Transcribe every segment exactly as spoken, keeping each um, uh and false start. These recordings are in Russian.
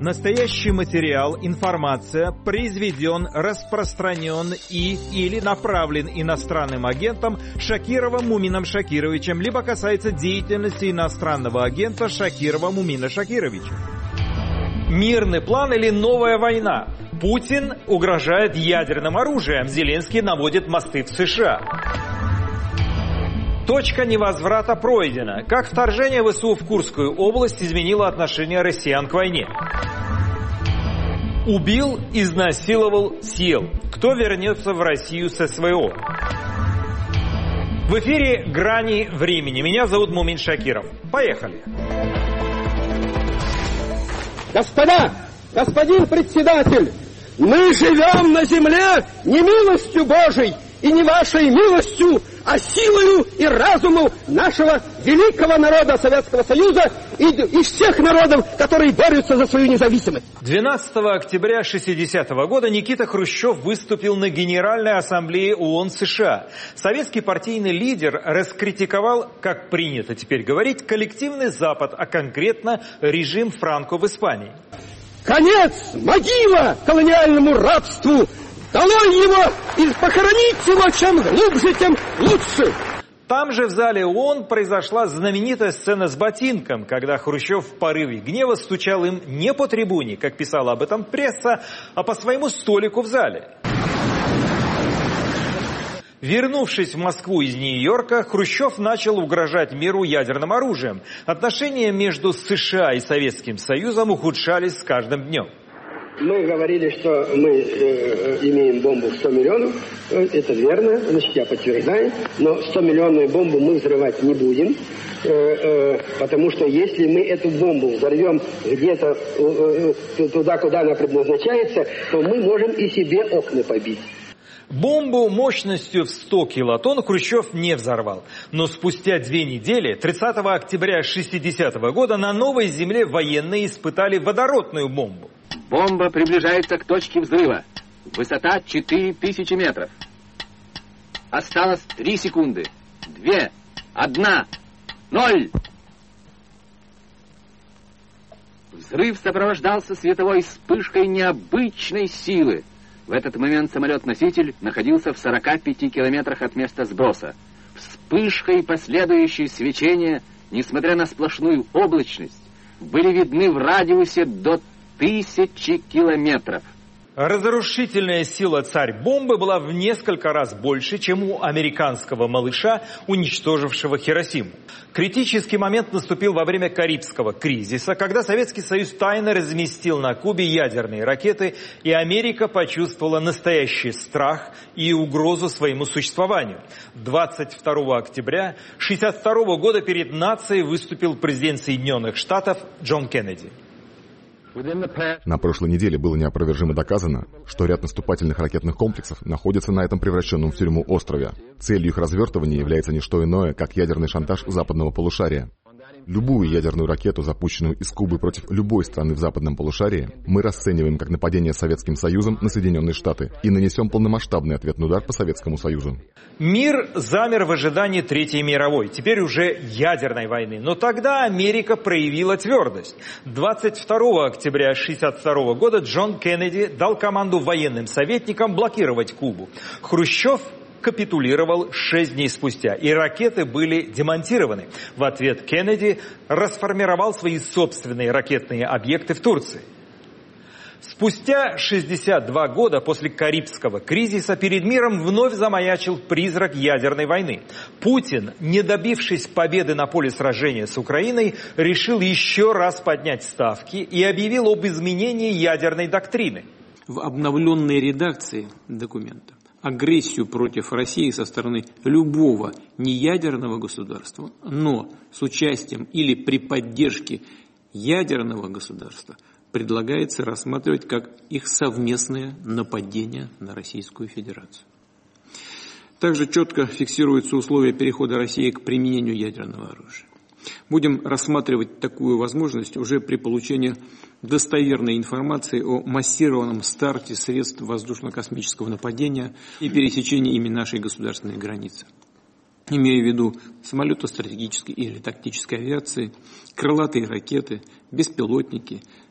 Настоящий материал, информация произведен, распространен и или направлен иностранным агентом Шакировым Мумином Шакировичем, либо касается деятельности иностранного агента Шакирова Мумина Шакировича. Мирный план или новая война? Путин угрожает ядерным оружием, Зеленский наводит мосты в США. Точка невозврата пройдена. Как вторжение ВСУ в Курскую область изменило отношение россиян к войне? Убил, изнасиловал, съел. Кто вернется в Россию с СВО? В эфире «Грани времени». Меня зовут Мумин Шакиров. Поехали. Господа, господин председатель, мы живем на земле не милостью Божией и не вашей милостью, а силою и разумом нашего великого народа Советского Союза и, и всех народов, которые борются за свою независимость. двенадцатого октября шестидесятого года Никита Хрущев выступил на Генеральной Ассамблее ООН США. Советский партийный лидер раскритиковал, как принято теперь говорить, коллективный Запад, а конкретно режим Франко в Испании. Конец, могила колониальному рабству! Долой его и похоронить его чем глубже, тем лучше. Там же в зале ООН произошла знаменитая сцена с ботинком, когда Хрущев в порыве гнева стучал им не по трибуне, как писала об этом пресса, а по своему столику в зале. Вернувшись в Москву из Нью-Йорка, Хрущев начал угрожать миру ядерным оружием. Отношения между США и Советским Союзом ухудшались с каждым днем. Мы говорили, что мы э, имеем бомбу в сто миллионов. Это верно, значит, я подтверждаю. Но сто миллионную бомбу мы взрывать не будем. Э, э, потому что если мы эту бомбу взорвем где-то э, э, туда, куда она предназначается, то мы можем и себе окна побить. Бомбу мощностью в сто килотонн Хрущев не взорвал. Но спустя две недели, тридцатого октября шестидесятого года, на Новой Земле военные испытали водородную бомбу. Бомба приближается к точке взрыва. Высота четыре тысячи метров. Осталось три секунды. Две. Одна. Ноль. Взрыв сопровождался световой вспышкой необычной силы. В этот момент самолет-носитель находился в сорока пяти километрах от места сброса. Вспышка и последующее свечение, несмотря на сплошную облачность, были видны в радиусе до тысячи километров. Разрушительная сила царь-бомбы была в несколько раз больше, чем у американского малыша, уничтожившего Хиросиму. Критический момент наступил во время Карибского кризиса, когда Советский Союз тайно разместил на Кубе ядерные ракеты, и Америка почувствовала настоящий страх и угрозу своему существованию. двадцать второго октября шестьдесят второго года перед нацией выступил президент Соединенных Штатов Джон Кеннеди. На прошлой неделе было неопровержимо доказано, что ряд наступательных ракетных комплексов находится на этом превращенном в тюрьму острове. Целью их развертывания является не что иное, как ядерный шантаж западного полушария. Любую ядерную ракету, запущенную из Кубы против любой страны в западном полушарии, мы расцениваем как нападение Советским Союзом на Соединенные Штаты и нанесем полномасштабный ответный удар по Советскому Союзу. Мир замер в ожидании Третьей мировой, теперь уже ядерной войны. Но тогда Америка проявила твердость. двадцать второго октября шестьдесят второго года Джон Кеннеди дал команду военным советникам блокировать Кубу. Хрущев капитулировал шесть дней спустя, и ракеты были демонтированы. В ответ Кеннеди расформировал свои собственные ракетные объекты в Турции. Спустя шестьдесят два года после Карибского кризиса перед миром вновь замаячил призрак ядерной войны. Путин, не добившись победы на поле сражения с Украиной, решил еще раз поднять ставки и объявил об изменении ядерной доктрины. В обновленной редакции документа агрессию против России со стороны любого неядерного государства, но с участием или при поддержке ядерного государства предлагается рассматривать как их совместное нападение на Российскую Федерацию. Также четко фиксируются условия перехода России к применению ядерного оружия. Будем рассматривать такую возможность уже при получении достоверной информации о массированном старте средств воздушно-космического нападения и пересечении ими нашей государственной границы. Имею в виду самолеты стратегической или тактической авиации, крылатые ракеты, беспилотники,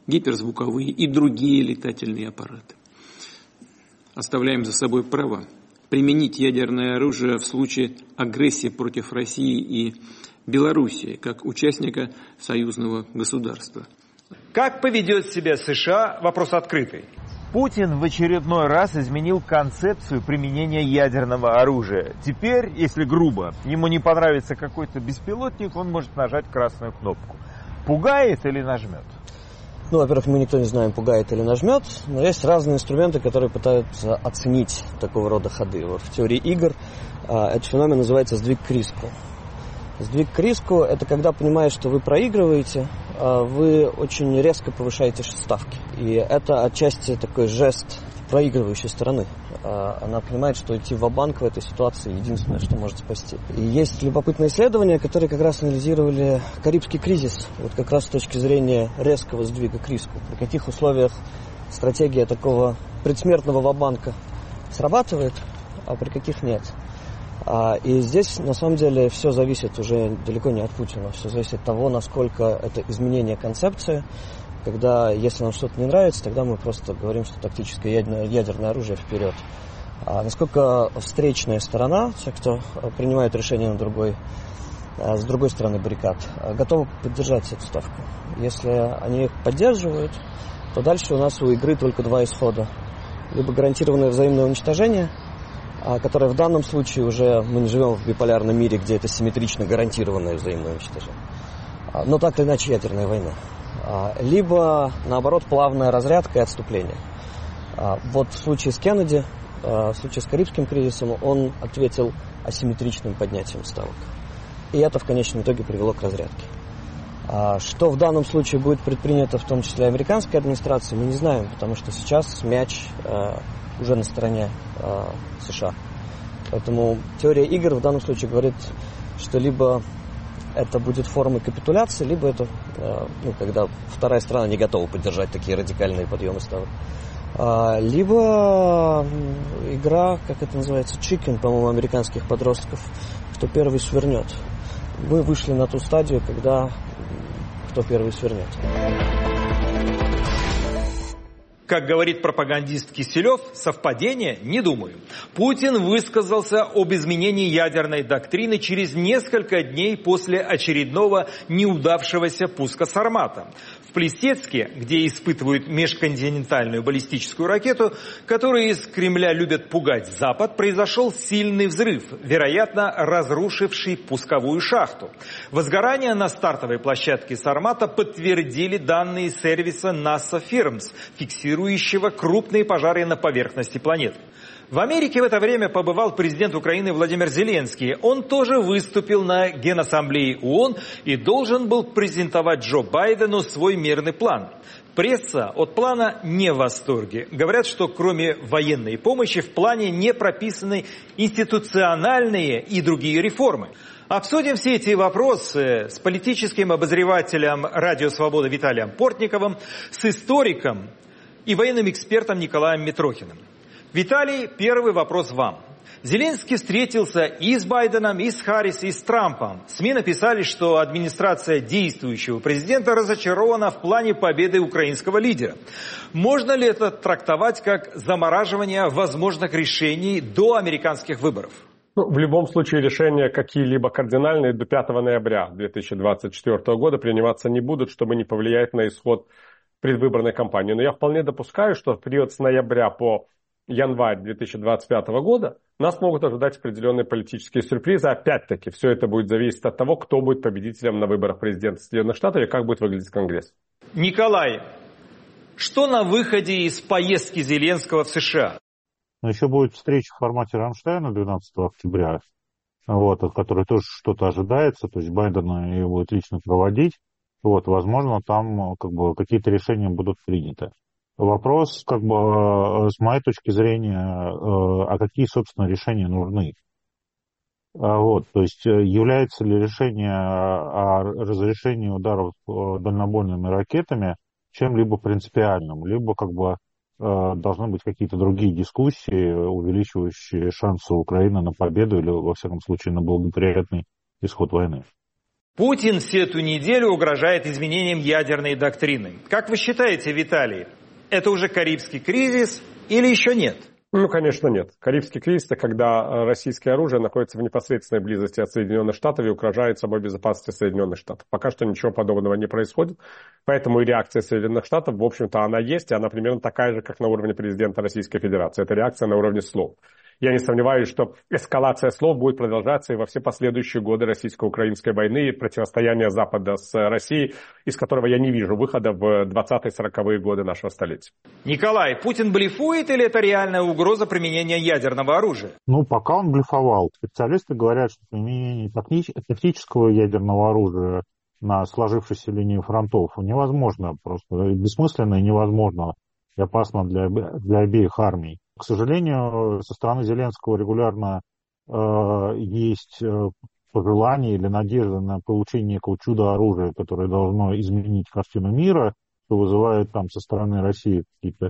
гиперзвуковые и другие летательные аппараты. Оставляем за собой право применить ядерное оружие в случае агрессии против России и Белоруссии, как участника союзного государства. Как поведет себя США, вопрос открытый. Путин в очередной раз изменил концепцию применения ядерного оружия. Теперь, если грубо, ему не понравится какой-то беспилотник, он может нажать красную кнопку. Пугает или нажмет? Ну, во-первых, мы никто не знаем, пугает или нажмет, но есть разные инструменты, которые пытаются оценить такого рода ходы. Вот в теории игр а, этот феномен называется сдвиг к риску. Сдвиг к риску – это когда понимаешь, что вы проигрываете, вы очень резко повышаете ставки. И это отчасти такой жест проигрывающей стороны. Она понимает, что идти ва-банк в этой ситуации единственное, что может спасти. И есть любопытные исследования, которые как раз анализировали Карибский кризис, вот как раз с точки зрения резкого сдвига к риску. При каких условиях стратегия такого предсмертного ва-банка срабатывает, а при каких нет. И здесь, на самом деле, все зависит уже далеко не от Путина. Все зависит от того, насколько это изменение концепции. Когда, если нам что-то не нравится, тогда мы просто говорим, что тактическое ядерное, ядерное оружие вперед. А насколько встречная сторона, те, кто принимает решение на другой, с другой стороны баррикад, готовы поддержать эту ставку. Если они их поддерживают, то дальше у нас у игры только два исхода. Либо гарантированное взаимное уничтожение, которое в данном случае уже мы не живем в биполярном мире, где это симметрично гарантированное взаимное уничтожение. Но так или иначе ядерная война. Либо, наоборот, плавная разрядка и отступление. Вот в случае с Кеннеди, в случае с Карибским кризисом, он ответил асимметричным поднятием ставок. И это в конечном итоге привело к разрядке. Что в данном случае будет предпринято, в том числе американской администрацией, мы не знаем, потому что сейчас мяч уже на стороне США. Поэтому теория игр в данном случае говорит, что либо это будет формой капитуляции, либо это, ну, когда вторая страна не готова поддержать такие радикальные подъемы ставок. Либо игра, как это называется, chicken, по-моему, американских подростков, кто первый свернет. Мы вышли на ту стадию, когда кто первый свернет. Как говорит пропагандист Киселев, совпадение? Не думаю. Путин высказался об изменении ядерной доктрины через несколько дней после очередного неудавшегося пуска «Сармата». В Плесецке, где испытывают межконтинентальную баллистическую ракету, которую из Кремля любят пугать Запад, произошел сильный взрыв, вероятно, разрушивший пусковую шахту. Возгорание на стартовой площадке «Сармата» подтвердили данные сервиса NASA Firms, фиксирующего крупные пожары на поверхности планеты. В Америке в это время побывал президент Украины Владимир Зеленский. Он тоже выступил на Генассамблее ООН и должен был презентовать Джо Байдену свой мирный план. Пресса от плана не в восторге. Говорят, что кроме военной помощи в плане не прописаны институциональные и другие реформы. Обсудим все эти вопросы с политическим обозревателем «Радио Свобода» Виталием Портниковым, с историком и военным экспертом Николаем Митрохиным. Виталий, первый вопрос вам. Зеленский встретился и с Байденом, и с Харрис, и с Трампом. СМИ написали, что администрация действующего президента разочарована в плане победы украинского лидера. Можно ли это трактовать как замораживание возможных решений до американских выборов? Ну, в любом случае решения какие-либо кардинальные до пятого ноября две тысячи двадцать четвёртого года приниматься не будут, чтобы не повлиять на исход предвыборной кампании. Но я вполне допускаю, что в период с ноября по январь две тысячи двадцать пятого года нас могут ожидать определенные политические сюрпризы. Опять-таки, все это будет зависеть от того, кто будет победителем на выборах президента Соединенных Штатов и как будет выглядеть Конгресс. Николай, что на выходе из поездки Зеленского в США? Еще будет встреча в формате Рамштайна двенадцатого октября, вот, от которой тоже что-то ожидается, то есть Байден ее будет лично проводить. Вот, возможно, там как бы какие-то решения будут приняты. Вопрос, как бы, с моей точки зрения, а какие, собственно, решения нужны? Вот, то есть является ли решение о разрешении ударов дальнобойными ракетами чем-либо принципиальным, либо как бы должны быть какие-то другие дискуссии, увеличивающие шансы Украины на победу или, во всяком случае, на благоприятный исход войны. Путин всю эту неделю угрожает изменением ядерной доктрины. Как вы считаете, Виталий, это уже Карибский кризис или еще нет? Ну, конечно, нет. Карибский кризис – это когда российское оружие находится в непосредственной близости от Соединенных Штатов и угрожает собой безопасности Соединенных Штатов. Пока что ничего подобного не происходит, поэтому и реакция Соединенных Штатов, в общем-то, она есть, и она примерно такая же, как на уровне президента Российской Федерации. Это реакция на уровне слов. Я не сомневаюсь, что эскалация слов будет продолжаться и во все последующие годы российско-украинской войны и противостояния Запада с Россией, из которого я не вижу выхода в двадцатые-сороковые годы нашего столетия. Николай, Путин блефует или это реальная угроза применения ядерного оружия? Ну, пока он блефовал. Специалисты говорят, что применение тактического ядерного оружия на сложившейся линии фронтов невозможно, просто бессмысленно и невозможно, и опасно для, для обеих армий. К сожалению, со стороны Зеленского регулярно э, есть э, пожелание или надежда на получение некого чудо-оружия, которое должно изменить картину мира, что вызывает там со стороны России какие-то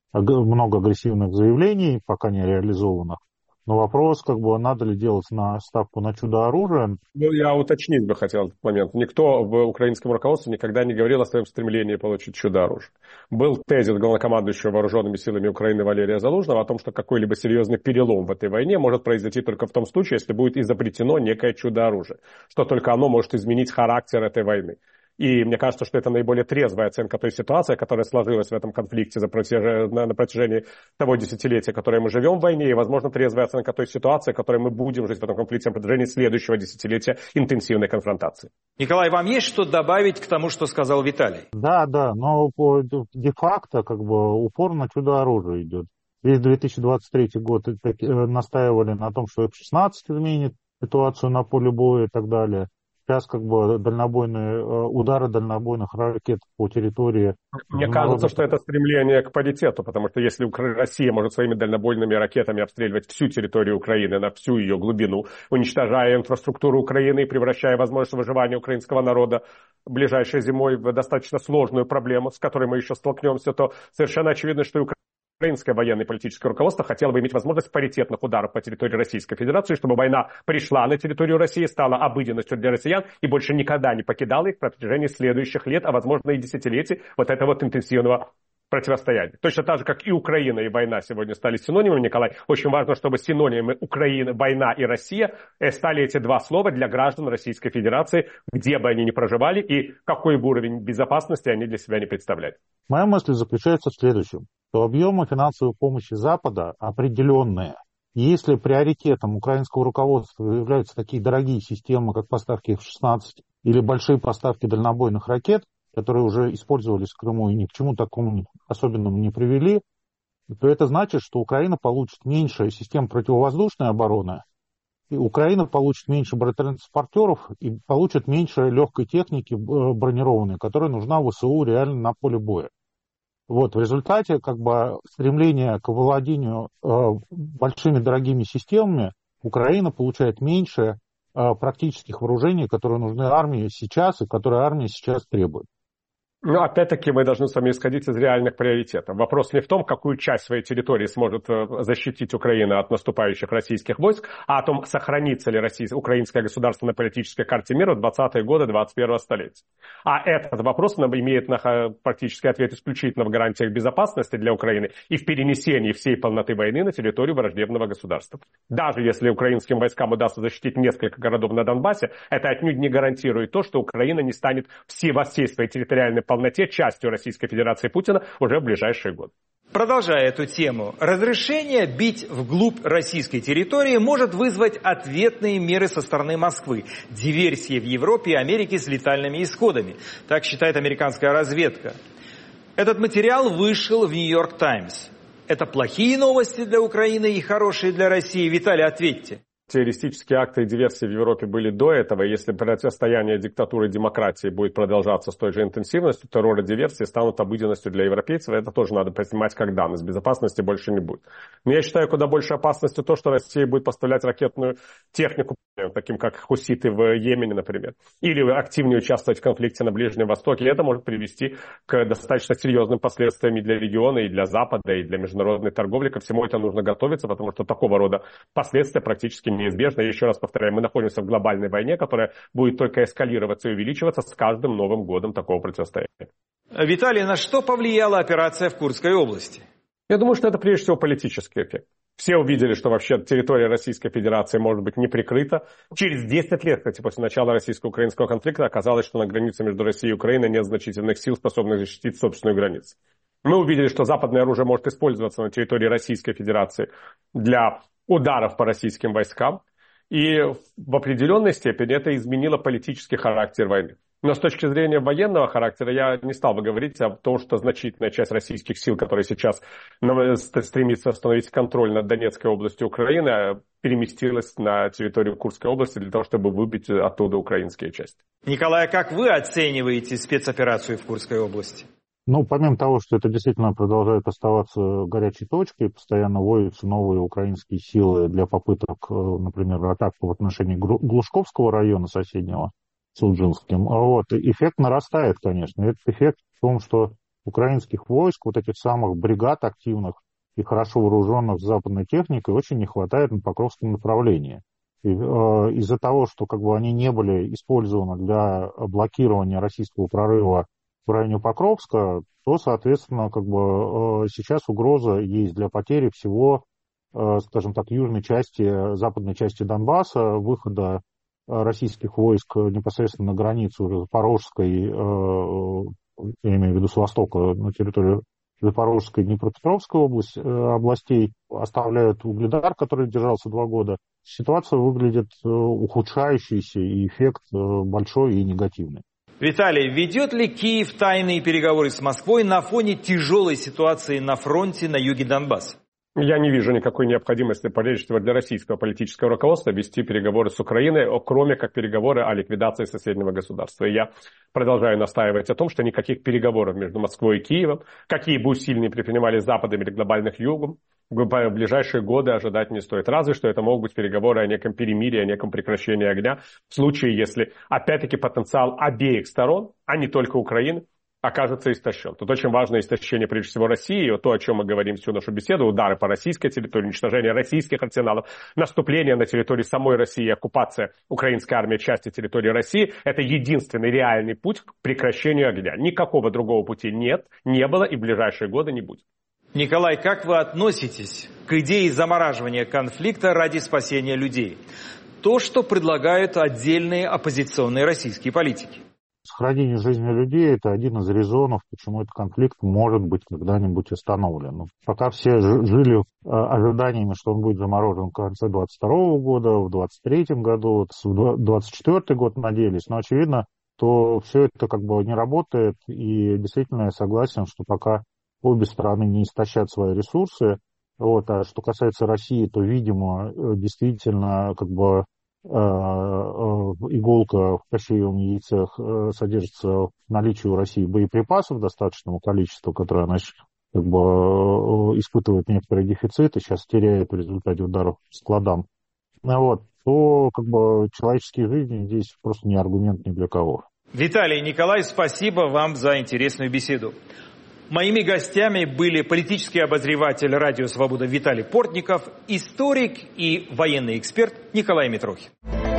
много агрессивных заявлений, пока не реализованных. Но вопрос, как бы, надо ли делать на ставку на чудо-оружие. Ну, я уточнить бы хотел этот момент. Никто в украинском руководстве никогда не говорил о своем стремлении получить чудо-оружие. Был тезис главнокомандующего вооруженными силами Украины Валерия Залужного о том, что какой-либо серьезный перелом в этой войне может произойти только в том случае, если будет изобретено некое чудо-оружие, что только оно может изменить характер этой войны. И мне кажется, что это наиболее трезвая оценка той ситуации, которая сложилась в этом конфликте за протяж... на протяжении того десятилетия, в которое мы живем в войне, и, возможно, трезвая оценка той ситуации, в которой мы будем жить в этом конфликте на протяжении следующего десятилетия интенсивной конфронтации. Николай, вам есть что добавить к тому, что сказал Виталий? Да, да, но де-факто как бы упор на чудо-оружие идет. Весь две тысячи двадцать третий год настаивали на том, что эф шестнадцать изменит ситуацию на поле боя и так далее. Сейчас как бы дальнобойные удары дальнобойных ракет по территории. Мне кажется, что это стремление к паритету, потому что если Россия может своими дальнобойными ракетами обстреливать всю территорию Украины на всю ее глубину, уничтожая инфраструктуру Украины и превращая возможность выживания украинского народа ближайшей зимой в достаточно сложную проблему, с которой мы еще столкнемся, то совершенно очевидно, что Украина Украинское военное и политическое руководство хотело бы иметь возможность паритетных ударов по территории Российской Федерации, чтобы война пришла на территорию России, стала обыденностью для россиян и больше никогда не покидала их в протяжении следующих лет, а возможно и десятилетий вот этого вот интенсивного противостояния. Точно так же, как и Украина и война сегодня стали синонимами, Николай, очень важно, чтобы синонимы Украина, война и Россия стали эти два слова для граждан Российской Федерации, где бы они ни проживали и какой бы уровень безопасности они для себя не представляли. Моя мысль заключается в следующем, что объемы финансовой помощи Запада определенные. И если приоритетом украинского руководства являются такие дорогие системы, как поставки эф шестнадцать или большие поставки дальнобойных ракет, которые уже использовались в Крыму и ни к чему такому особенному не привели, то это значит, что Украина получит меньше систем противовоздушной обороны, и Украина получит меньше бронетранспортеров и получит меньше легкой техники бронированной, которая нужна ВСУ реально на поле боя. Вот, в результате как бы стремление к владению э, большими дорогими системами Украина получает меньше э, практических вооружений, которые нужны армии сейчас и которые армия сейчас требует. Ну, опять-таки, мы должны с вами исходить из реальных приоритетов. Вопрос не в том, какую часть своей территории сможет защитить Украина от наступающих российских войск, а о том, сохранится ли Россия, украинское государство на политической карте мира в двадцатые годы двадцать первого столетия. А этот вопрос имеет практически ответ исключительно в гарантиях безопасности для Украины и в перенесении всей полноты войны на территорию враждебного государства. Даже если украинским войскам удастся защитить несколько городов на Донбассе, это отнюдь не гарантирует то, что Украина не станет все, во всей своей территориальной полноте частью Российской Федерации Путина уже в ближайшие годы. Продолжая эту тему, разрешение бить вглубь российской территории может вызвать ответные меры со стороны Москвы. Диверсии в Европе и Америке с летальными исходами. Так считает американская разведка. Этот материал вышел в Нью-Йорк Таймс. Это плохие новости для Украины и хорошие для России? Виталий, ответьте. Террористические акты и диверсии в Европе были до этого. Если противостояние диктатуры и демократии будет продолжаться с той же интенсивностью, террор и диверсии станут обыденностью для европейцев. Это тоже надо принимать как данность. Безопасности больше не будет. Но я считаю, куда больше опасности то, что Россия будет поставлять ракетную технику, таким как хуситы в Йемене, например. Или активнее участвовать в конфликте на Ближнем Востоке. И это может привести к достаточно серьезным последствиям и для региона, и для Запада, и для международной торговли. Ко всему это нужно готовиться, потому что такого рода последствия практически неизбежно. И еще раз повторяю, мы находимся в глобальной войне, которая будет только эскалироваться и увеличиваться с каждым новым годом такого противостояния. Виталий, на что повлияла операция в Курской области? Я думаю, что это прежде всего политический эффект. Все увидели, что вообще территория Российской Федерации может быть не прикрыта. Через десять лет, кстати, после начала российско-украинского конфликта оказалось, что на границе между Россией и Украиной нет значительных сил, способных защитить собственную границу. Мы увидели, что западное оружие может использоваться на территории Российской Федерации для ударов по российским войскам. И в определенной степени это изменило политический характер войны. Но с точки зрения военного характера я не стал бы говорить о том, что значительная часть российских сил, которые сейчас стремится восстановить контроль над Донецкой областью Украины, переместилась на территорию Курской области для того, чтобы выбить оттуда украинские части. Николай, как вы оцениваете спецоперацию в Курской области? Ну, помимо того, что это действительно продолжает оставаться горячей точкой, постоянно вводятся новые украинские силы для попыток, например, атак в отношении Глушковского района соседнего, с Уджинским. Вот. Эффект нарастает, конечно. Этот эффект в том, что украинских войск, вот этих самых бригад активных и хорошо вооруженных западной техникой, очень не хватает на Покровском направлении. И, э, из-за того, что как бы, они не были использованы для блокирования российского прорыва в районе Покровска, то, соответственно, как бы, э, сейчас угроза есть для потери всего, э, скажем так, южной части, западной части Донбасса, выхода российских войск непосредственно на границу уже Запорожской, э, я имею в виду с востока, на территорию Запорожской и Днепропетровской области, э, областей, оставляют Угледар, который держался два года. Ситуация выглядит э, ухудшающейся, и эффект э, большой и негативный. Виталий, ведет ли Киев тайные переговоры с Москвой на фоне тяжелой ситуации на фронте на юге Донбасса? Я не вижу никакой необходимости, прежде всего, для российского политического руководства вести переговоры с Украиной, кроме как переговоры о ликвидации соседнего государства. И я продолжаю настаивать о том, что никаких переговоров между Москвой и Киевом, какие бы усилия предпринимали Западом или глобальных Югом, в ближайшие годы ожидать не стоит. Разве что это могут быть переговоры о неком перемирии, о неком прекращении огня, в случае, если, опять-таки, потенциал обеих сторон, а не только Украины, окажется истощен. Тут очень важно истощение, прежде всего, России, и то, о чем мы говорим всю нашу беседу, удары по российской территории, уничтожение российских арсеналов, наступление на территории самой России, оккупация украинской армии части территории России, это единственный реальный путь к прекращению огня. Никакого другого пути нет, не было и в ближайшие годы не будет. Николай, как вы относитесь к идее замораживания конфликта ради спасения людей? То, что предлагают отдельные оппозиционные российские политики. Сохранение жизни людей – это один из резонов, почему этот конфликт может быть когда-нибудь остановлен. Но пока все жили ожиданиями, что он будет заморожен в конце двадцать второго года, в двадцать третьем году, в двадцать четвёртый год надеялись, но очевидно, то все это как бы не работает, и действительно я согласен, что пока обе стороны не истощат свои ресурсы, вот, а что касается России, то, видимо, действительно как бы иголка в кощеевом яйце содержится в наличии у России боеприпасов достаточного количества, которые она как бы испытывает некоторые дефициты, сейчас теряет в результате ударов по складам, вот, то как бы человеческие жизни здесь просто не аргумент ни для кого. Виталий, Николай, спасибо вам за интересную беседу. Моими гостями были политический обозреватель «Радио Свобода» Виталий Портников, историк и военный эксперт Николай Митрохин.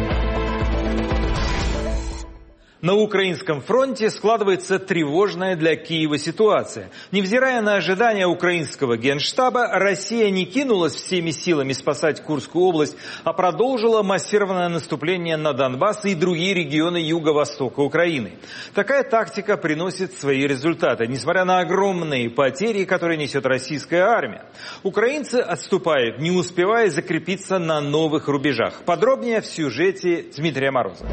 На украинском фронте складывается тревожная для Киева ситуация. Невзирая на ожидания украинского генштаба, Россия не кинулась всеми силами спасать Курскую область, а продолжила массированное наступление на Донбасс и другие регионы юго-востока Украины. Такая тактика приносит свои результаты, несмотря на огромные потери, которые несет российская армия. Украинцы отступают, не успевая закрепиться на новых рубежах. Подробнее в сюжете Дмитрия Морозова.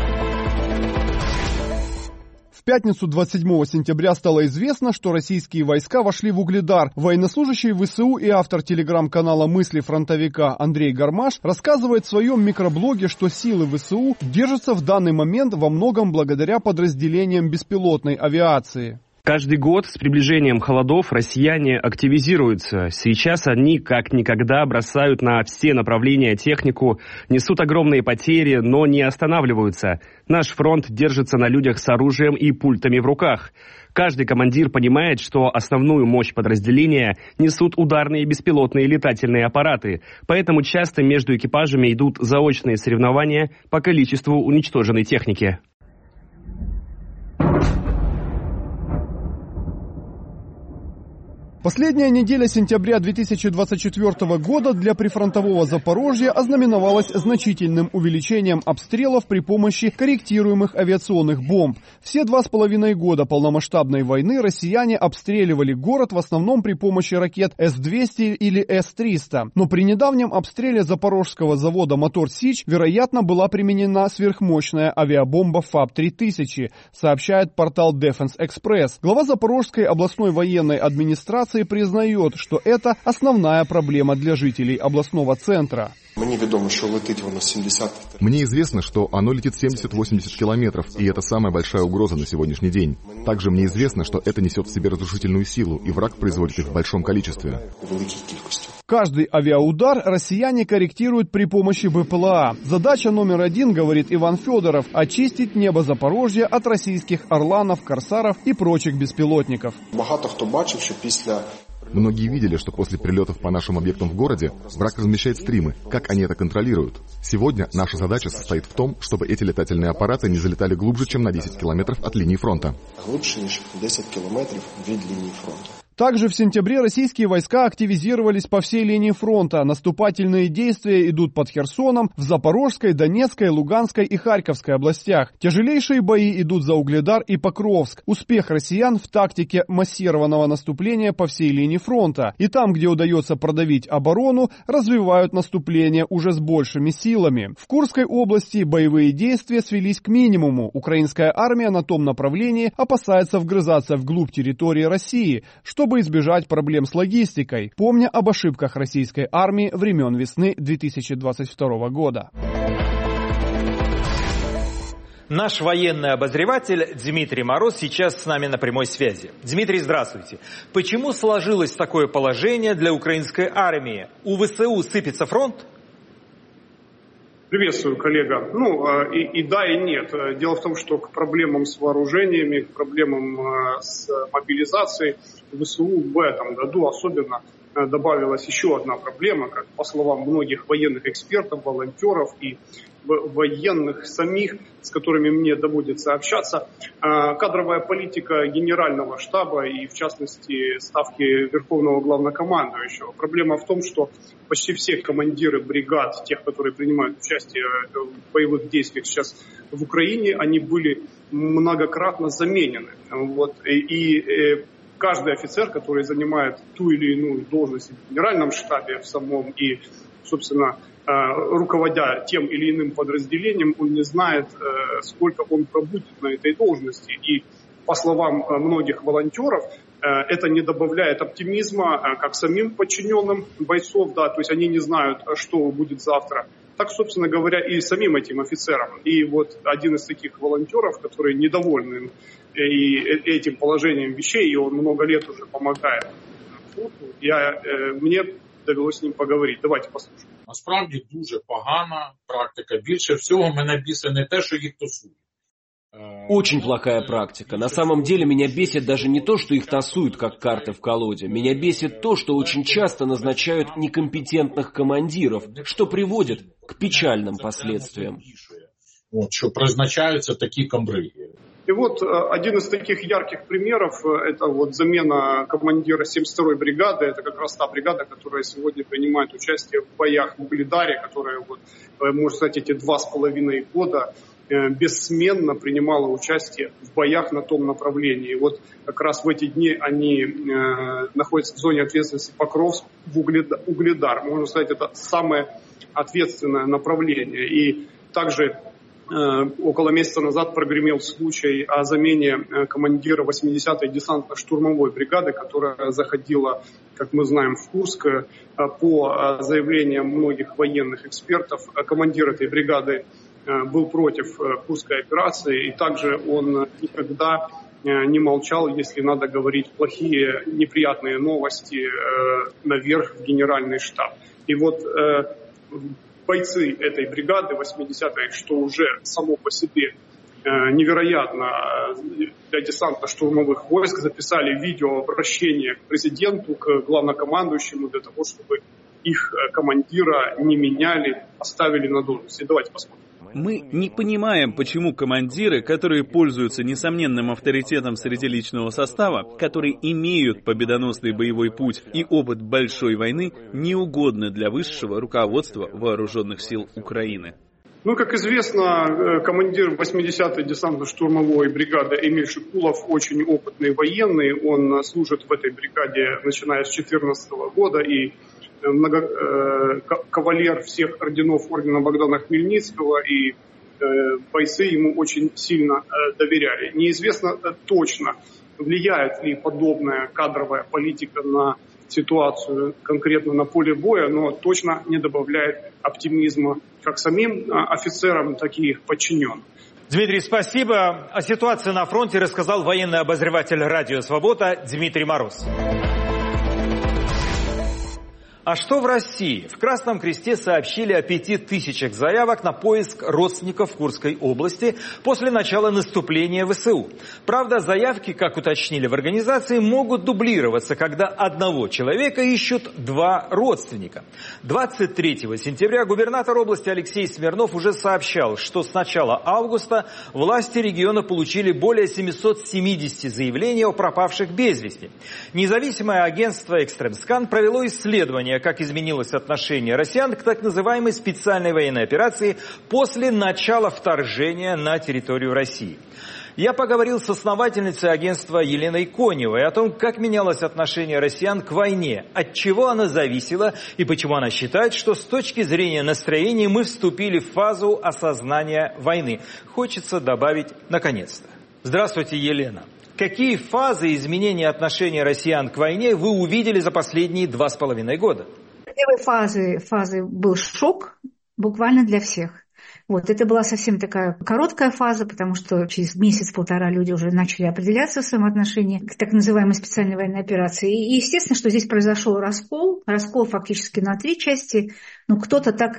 В пятницу двадцать седьмого сентября стало известно, что российские войска вошли в Угледар. Военнослужащий ВСУ и автор телеграм-канала «Мысли фронтовика» Андрей Гармаш рассказывает в своем микроблоге, что силы ВСУ держатся в данный момент во многом благодаря подразделениям беспилотной авиации. Каждый год с приближением холодов россияне активизируются. Сейчас они как никогда бросают на все направления технику, несут огромные потери, но не останавливаются. Наш фронт держится на людях с оружием и пультами в руках. Каждый командир понимает, что основную мощь подразделения несут ударные беспилотные летательные аппараты, поэтому часто между экипажами идут заочные соревнования по количеству уничтоженной техники. Последняя неделя сентября две тысячи двадцать четвёртого года для прифронтового Запорожья ознаменовалась значительным увеличением обстрелов при помощи корректируемых авиационных бомб. Все два с половиной года полномасштабной войны россияне обстреливали город в основном при помощи ракет эс двести или эс триста. Но при недавнем обстреле запорожского завода «Мотор Сич» вероятно была применена сверхмощная авиабомба ФАБ три тысячи, сообщает портал Defense Express. Глава Запорожской областной военной администрации признает, что это основная проблема для жителей областного центра. Мне известно, что оно летит семьдесят-восемьдесят километров, и это самая большая угроза на сегодняшний день. Также мне известно, что это несет в себе разрушительную силу, и враг производит их в большом количестве. Каждый авиаудар россияне корректируют при помощи бэ пэ эл а. Задача номер один, говорит Иван Федоров, очистить небо Запорожья от российских орланов, корсаров и прочих беспилотников. Багато хто бачив, що після Многие видели, что после прилетов по нашим объектам в городе враг размещает стримы. Как они это контролируют? Сегодня наша задача состоит в том, чтобы эти летательные аппараты не залетали глубже, чем на десять километров от линии фронта. Глубже, чем десять километров от линии фронта. Также в сентябре российские войска активизировались по всей линии фронта. Наступательные действия идут под Херсоном, в Запорожской, Донецкой, Луганской и Харьковской областях. Тяжелейшие бои идут за Угледар и Покровск. Успех россиян в тактике массированного наступления по всей линии фронта. И там, где удается продавить оборону, развивают наступление уже с большими силами. В Курской области боевые действия свелись к минимуму. Украинская армия на том направлении опасается вгрызаться вглубь территории России, что чтобы избежать проблем с логистикой, помня об ошибках российской армии времен весны две тысячи двадцать второго года. Наш военный обозреватель Дмитрий Мороз сейчас с нами на прямой связи. Дмитрий, здравствуйте. Почему сложилось такое положение для украинской армии? У вэ эс у сыпется фронт? Приветствую, коллега. Ну, и, и да, и нет. Дело в том, что к проблемам с вооружениями, к проблемам с мобилизацией вэ эс у в этом году особенно добавилась еще одна проблема, как по словам многих военных экспертов, волонтеров и военных самих, с которыми мне доводится общаться, кадровая политика генерального штаба и, в частности, ставки Верховного Главнокомандующего. Проблема в том, что почти все командиры бригад, тех, которые принимают участие в боевых действиях сейчас в Украине, они были многократно заменены. Вот. И, и каждый офицер, который занимает ту или иную должность в генеральном штабе в самом и, собственно, руководя тем или иным подразделением, он не знает, сколько он пробудет на этой должности. И, по словам многих волонтеров, это не добавляет оптимизма как самим подчиненным бойцов, да, то есть они не знают, что будет завтра, так, собственно говоря, и самим этим офицерам. И вот один из таких волонтеров, который недоволен и этим положением вещей, и он много лет уже помогает фронту, я, мне довелось с ним поговорить. Давайте послушаем. Насправді дуже погана практика. Більше всього мене бісить не те, що їх тасують. Очень плохая практика. На самом деле меня бесит даже не то, что их тасуют, как карты в колоде. Меня бесит то, что очень часто назначают некомпетентных командиров, что приводит к печальным последствиям. Вот, что призначаются такие комбриги. И вот один из таких ярких примеров, это вот замена командира семьдесят второй бригады, это как раз та бригада, которая сегодня принимает участие в боях в Угледаре, которая, вот, можно сказать, эти два с половиной года бессменно принимала участие в боях на том направлении. И вот как раз в эти дни они э, находятся в зоне ответственности Покровск, в Угледар, Угледар. Можно сказать, это самое ответственное направление. И также около месяца назад прогремел случай о замене командира восьмидесятой десантно-штурмовой бригады, которая заходила, как мы знаем, в Курск. По заявлениям многих военных экспертов, командир этой бригады был против Курской операции, и также он никогда не молчал, если надо говорить плохие, неприятные новости наверх в генеральный штаб. И вот бойцы этой бригады восьмидесятой, что уже само по себе невероятно для десантно-штурмовых войск, записали видеообращение к президенту, к главнокомандующему для того, чтобы их командира не меняли, оставили на должности. Давайте посмотрим. Мы не понимаем, почему командиры, которые пользуются несомненным авторитетом среди личного состава, которые имеют победоносный боевой путь и опыт большой войны, не угодны для высшего руководства вооруженных сил Украины. Ну, как известно, командир восьмидесятой десантно-штурмовой бригады Эмиль Шикулов очень опытный военный. Он служит в этой бригаде, начиная с две тысячи четырнадцатого года, и много, э, кавалер всех орденов ордена Богдана Хмельницкого, и э, бойцы ему очень сильно э, доверяли. Неизвестно э, точно, влияет ли подобная кадровая политика на ситуацию конкретно на поле боя, но точно не добавляет оптимизма как самим офицерам, так и их подчиненным. Дмитрий, спасибо. О ситуации на фронте рассказал военный обозреватель «Радио Свобода» Дмитрий Мороз. А что в России? В Красном Кресте сообщили о пяти тысячах заявок на поиск родственников в Курской области после начала наступления ВСУ. Правда, заявки, как уточнили в организации, могут дублироваться, когда одного человека ищут два родственника. двадцать третьего сентября губернатор области Алексей Смирнов уже сообщал, что с начала августа власти региона получили более семисот семидесяти заявлений о пропавших без вести. Независимое агентство «Экстремскан» провело исследование, как изменилось отношение россиян к так называемой специальной военной операции после начала вторжения на территорию России. Я поговорил с основательницей агентства Еленой Коневой о том, как менялось отношение россиян к войне, от чего она зависела и почему она считает, что с точки зрения настроения мы вступили в фазу осознания войны. Хочется добавить «наконец-то». Здравствуйте, Елена. Какие фазы изменения отношения россиян к войне вы увидели за последние два с половиной года? Первой фазой, фазой был шок буквально для всех. Вот, это была совсем такая короткая фаза, потому что через месяц-полтора люди уже начали определяться в своем отношении к так называемой специальной военной операции. И естественно, что здесь произошел раскол, раскол фактически на три части. Но кто-то так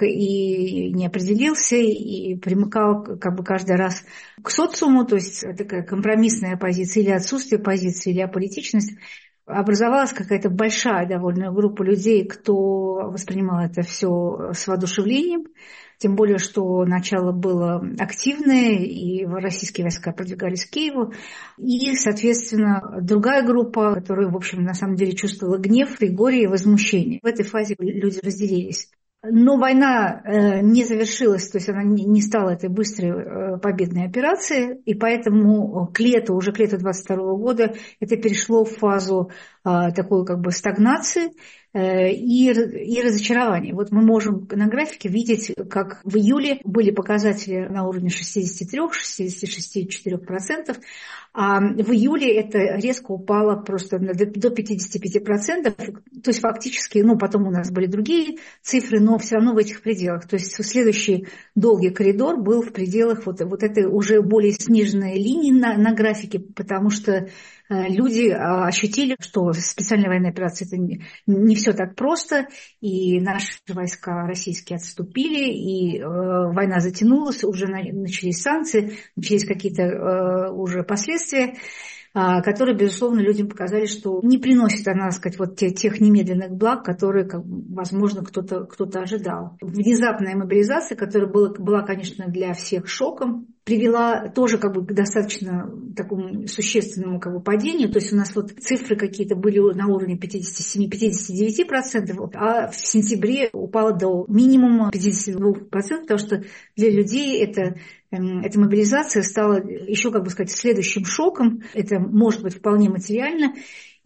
и не определился и примыкал как бы каждый раз к социуму, то есть такая компромиссная позиция или отсутствие позиции, или аполитичность. Образовалась какая-то большая довольно группа людей, кто воспринимал это все с воодушевлением. Тем более, что начало было активное, и российские войска продвигались к Киеву. И, соответственно, другая группа, которая, в общем, на самом деле чувствовала гнев, и горе, и возмущение. В этой фазе люди разделились. Но война э, не завершилась, то есть она не, не стала этой быстрой э, победной операцией, и поэтому к лету, уже к лету двадцать второго года это перешло в фазу э, такой как бы стагнации э, и, и разочарования. Вот мы можем на графике видеть, как в июле были показатели на уровне шестьдесят три - шестьдесят шесть целых четыре десятых процента, а в июле это резко упало просто до пятьдесят пять процентов, то есть фактически, ну потом у нас были другие цифры, но все равно в этих пределах. То есть следующий долгий коридор был в пределах вот, вот этой уже более сниженной линии на, на графике, потому что люди ощутили, что специальная военная операция – это не, не все так просто, и наши войска российские отступили, и э, война затянулась, уже на, начались санкции, начались какие-то э, уже последствия, э, которые, безусловно, людям показали, что не приносит она, так сказать, вот те, тех немедленных благ, которые, как, возможно, кто-то, кто-то ожидал. Внезапная мобилизация, которая была, была, конечно, для всех шоком, привела тоже как бы к достаточно такому существенному как бы падению. То есть у нас вот цифры какие-то были на уровне пятьдесят семь - пятьдесят девять процентов, а в сентябре упало до минимума пятьдесят два процента, потому что для людей это, эта мобилизация стала еще, как бы сказать, следующим шоком. Это может быть вполне материально.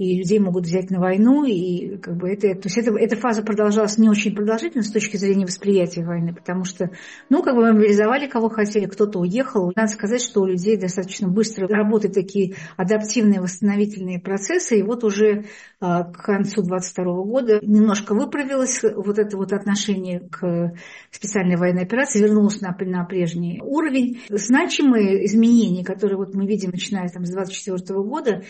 и людей могут взять на войну, и как бы это, то есть это, эта фаза продолжалась не очень продолжительно с точки зрения восприятия войны, потому что, ну, как бы мобилизовали кого хотели, кто-то уехал. Надо сказать, что у людей достаточно быстро работают такие адаптивные восстановительные процессы, и вот уже а, к концу двадцать второго года немножко выправилось вот это вот отношение к специальной военной операции, вернулось на, на прежний уровень. Значимые изменения, которые вот мы видим, начиная там, с двадцать четвёртого года,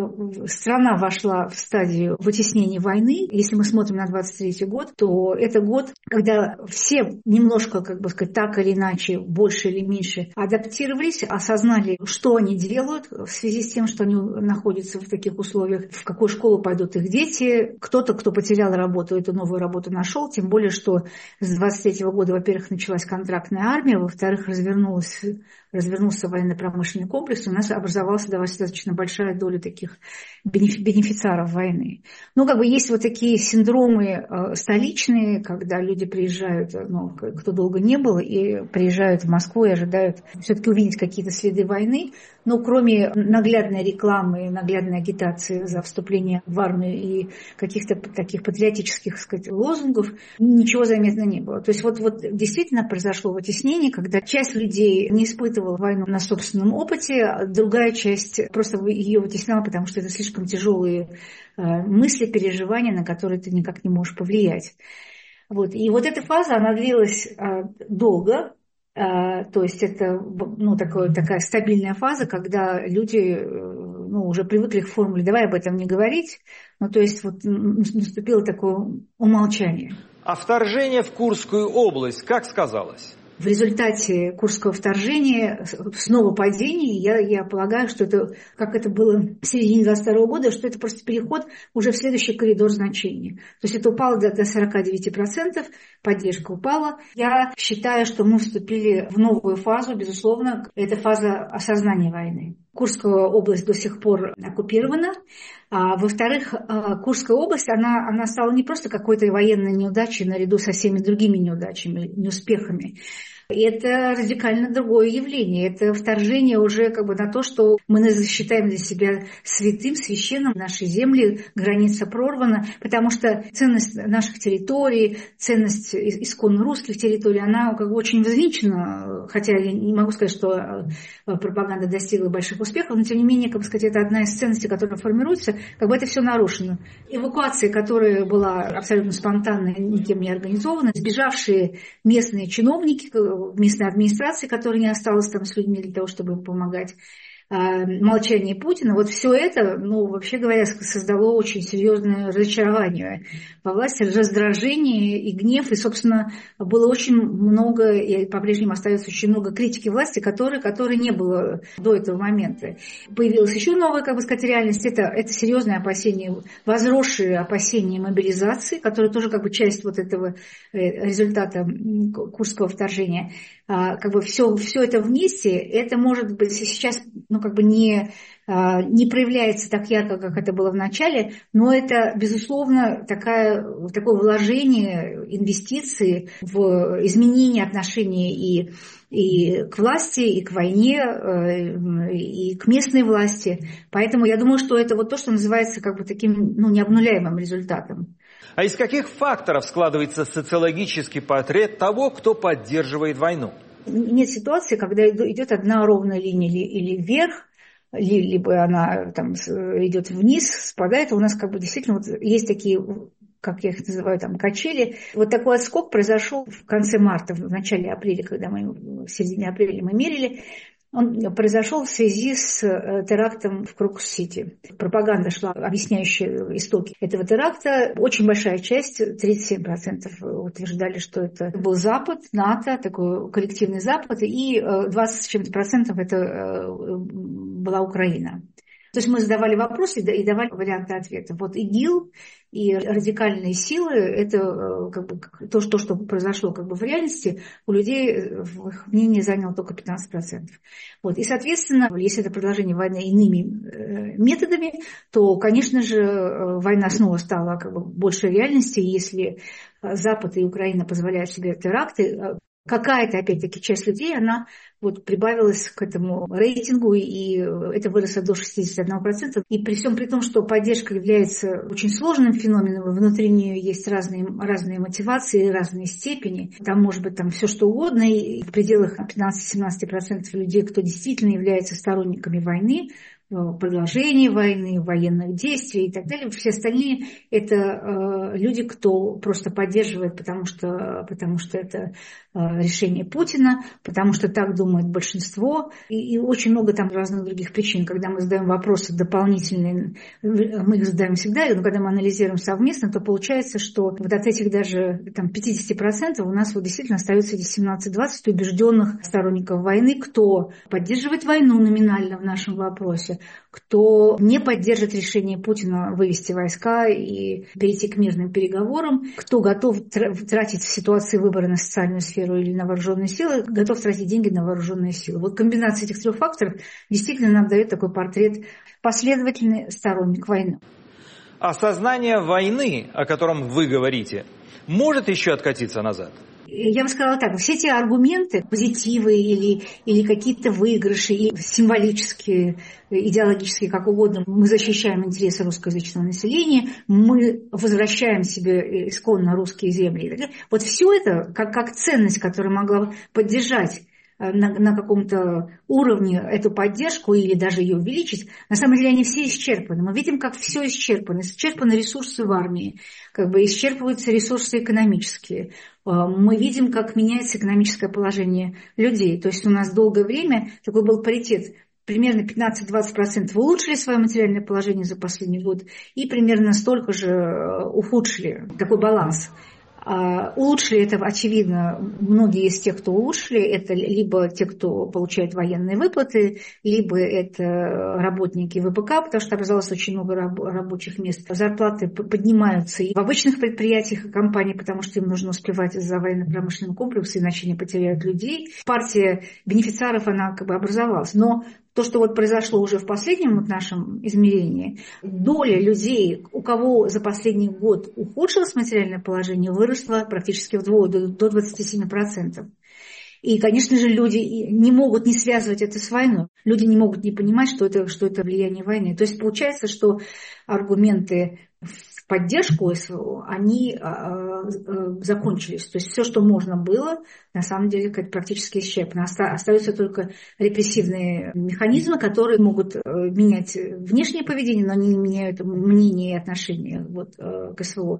страна вошла в стадию вытеснения войны. Если мы смотрим на двадцать третий год, то это год, когда все немножко, как бы сказать, так или иначе, больше или меньше адаптировались, осознали, что они делают в связи с тем, что они находятся в таких условиях, в какую школу пойдут их дети. Кто-то, кто потерял работу, эту новую работу нашел, тем более, что с двадцать третьего года, во-первых, началась контрактная армия, во-вторых, развернулась развернулся военно-промышленный комплекс, у нас образовалась достаточно большая доля таких бенефициаров войны. Ну, как бы есть вот такие синдромы э, столичные, когда люди приезжают, ну, кто долго не был, и приезжают в Москву и ожидают все-таки увидеть какие-то следы войны. Но кроме наглядной рекламы, наглядной агитации за вступление в армию и каких-то таких патриотических, так сказать, лозунгов, ничего заметно не было. То есть вот, вот действительно произошло вытеснение, когда часть людей не испытывала войну на собственном опыте, а другая часть просто ее вытесняла, потому что это слишком тяжелые мысли, переживания, на которые ты никак не можешь повлиять. Вот. И вот эта фаза, она длилась долго. Uh, то есть это ну, такое, такая стабильная фаза, когда люди ну, уже привыкли к формуле «давай об этом не говорить». Ну, то есть вот наступило такое умолчание. А вторжение в Курскую область как сказалось? В результате Курского вторжения снова падение. Я, я полагаю, что это, как это было в середине двадцать второго года, что это просто переход уже в следующий коридор значения. То есть это упало до, до сорок девять процентов, поддержка упала. Я считаю, что мы вступили в новую фазу, безусловно, это фаза осознания войны. Курская область до сих пор оккупирована. А, во-вторых, Курская область, она, она стала не просто какой-то военной неудачей наряду со всеми другими неудачами, неуспехами. И это радикально другое явление. Это вторжение уже как бы на то, что мы считаем для себя святым, священным. Наши земли, граница прорвана, потому что ценность наших территорий, ценность исконно русских территорий, она как бы очень возвеличена. Хотя я не могу сказать, что пропаганда достигла больших успехов, но тем не менее, как бы сказать, это одна из ценностей, которая формируется, как бы это все нарушено. Эвакуация, которая была абсолютно спонтанная, никем не организована, сбежавшие местные чиновники, местной администрации, которая не осталась там с людьми для того, чтобы им помогать, молчание Путина, вот все это, ну, вообще говоря, создало очень серьезное разочарование во власти, раздражение и гнев, и, собственно, было очень много, и по-прежнему остается очень много критики власти, которой, которой не было до этого момента. Появилась еще новая, как бы сказать, реальность, это, это серьезное опасение, возросшие опасения мобилизации, которые тоже как бы часть вот этого результата Курского вторжения. Как бы все, все это вместе, это может быть сейчас, ну, как бы не, не проявляется так ярко, как это было в начале, но это, безусловно, такая, такое вложение инвестиций в изменение отношений и, и к власти, и к войне, и к местной власти. Поэтому я думаю, что это вот то, что называется как бы таким, ну, необнуляемым результатом. А из каких факторов складывается социологический портрет того, кто поддерживает войну? Нет ситуации, когда идет одна ровная линия или, или вверх, либо она там идет вниз, спадает. У нас как бы действительно вот есть такие, как я их называю, там качели. Вот такой отскок произошел в конце марта, в начале апреля, когда мы в середине апреля мы мерили. Он произошел в связи с терактом в Крокус-Сити. Пропаганда шла, объясняющая истоки этого теракта. Очень большая часть, тридцать семь процентов, утверждали, что это был Запад, НАТО, такой коллективный Запад, и двадцать с чем-то процентов это была Украина. То есть мы задавали вопросы и давали варианты ответа. Вот ИГИЛ и радикальные силы, это как бы то, что, что произошло как бы в реальности, у людей в их мнении заняло только пятнадцать процентов. Вот. И, соответственно, если это продолжение войны иными методами, то, конечно же, война снова стала как бы большей реальностью. Если Запад и Украина позволяют себе теракты, Какая-то, опять-таки, часть людей, она вот прибавилась к этому рейтингу, и это выросло до шестьдесят один процент. И при всем при том, что поддержка является очень сложным феноменом, внутри нее есть разные, разные мотивации, разные степени. Там может быть там все что угодно, и в пределах пятнадцать-семнадцать процентов людей, кто действительно является сторонниками войны, продолжения войны, военных действий и так далее. Все остальные – это э, люди, кто просто поддерживает, потому что, потому что это э, решение Путина, потому что так думает большинство. И, и очень много там разных других причин. Когда мы задаем вопросы дополнительные, мы их задаем всегда, но когда мы анализируем совместно, то получается, что вот от этих даже там, пятьдесят процентов у нас вот действительно остается семнадцать-двадцать убежденных сторонников войны, кто поддерживает войну номинально в нашем вопросе, кто не поддержит решение Путина вывести войска и перейти к мирным переговорам, кто готов тратить в ситуации выбора на социальную сферу или на вооруженные силы, готов тратить деньги на вооруженные силы. Вот комбинация этих трех факторов действительно нам дает такой портрет последовательный сторонник войны. Осознание войны, о котором вы говорите, может еще откатиться назад? Я бы сказала так, все эти аргументы, позитивы или, или какие-то выигрыши, и символические, идеологические, как угодно, мы защищаем интересы русскоязычного населения, мы возвращаем себе исконно русские земли. Вот все это как, как ценность, которая могла поддержать на, на каком-то уровне эту поддержку или даже ее увеличить, на самом деле они все исчерпаны. Мы видим, как все исчерпано. Исчерпаны ресурсы в армии, как бы исчерпываются ресурсы экономические. Мы видим, как меняется экономическое положение людей. То есть у нас долгое время такой был паритет. Примерно пятнадцать-двадцать процентов улучшили свое материальное положение за последний год и примерно столько же ухудшили. Такой баланс. Улучшили это, очевидно, многие из тех, кто улучшили, это либо те, кто получает военные выплаты, либо это работники ВПК, потому что образовалось очень много рабочих мест. Зарплаты поднимаются и в обычных предприятиях и компаниях, потому что им нужно успевать за военно-промышленным комплексом, иначе они потеряют людей. Партия бенефициаров, она как бы образовалась. Но то, что вот произошло уже в последнем вот нашем измерении, доля людей, у кого за последний год ухудшилось материальное положение, выросла практически вдвое, до, до двадцати семи процентов. И, конечно же, люди не могут не связывать это с войной. Люди не могут не понимать, что это, что это влияние войны. То есть получается, что аргументы в поддержку СВО, они э, э, закончились. То есть все, что можно было, на самом деле практически исчерпано. Оста- остаются только репрессивные механизмы, которые могут э, менять внешнее поведение, но не меняют мнение и отношение вот, э, к СВО.